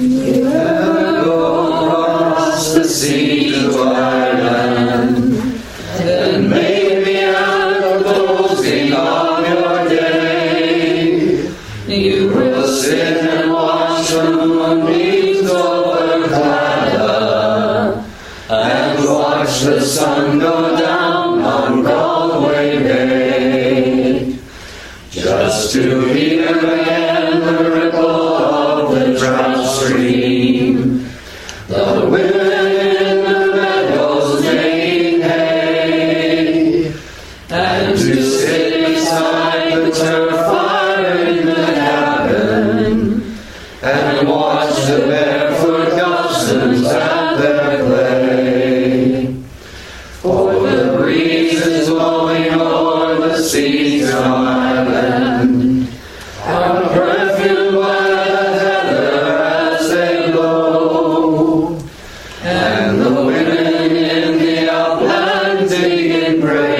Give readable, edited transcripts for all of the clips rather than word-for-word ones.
You ever go across the sea to Ireland, then maybe at the closing of your day, you will sit and watch the moonbeams over Clara, and watch the sun go down on Galway Bay, just to hear again the ripple of the trout stream, the women in the meadows making hay, and to sit beside the turf fire in the cabin, and watch the barefoot cousins at their play. For the breeze is blowing o'er the seas of Ireland, and perfumed by the heather as they blow, and the women in the upland digging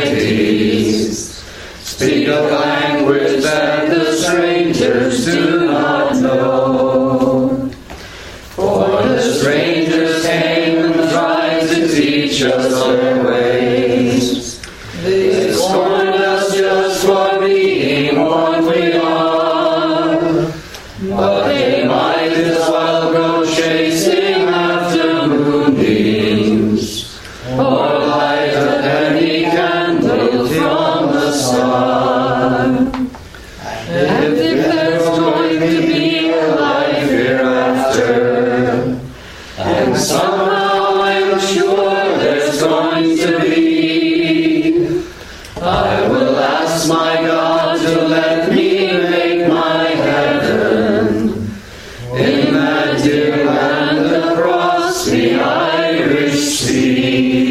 praties speak a language that the strangers do not know. For the strangers came and tried to teach us their ways. They scorned us just for being what we are, but they might as well go chasing after moonbeams, or light a penny candle from the star. And if there's going to be a life hereafter, and somehow I'm sure there's going to be, I will ask my God to let me make my heaven in that dear land across the Irish Sea.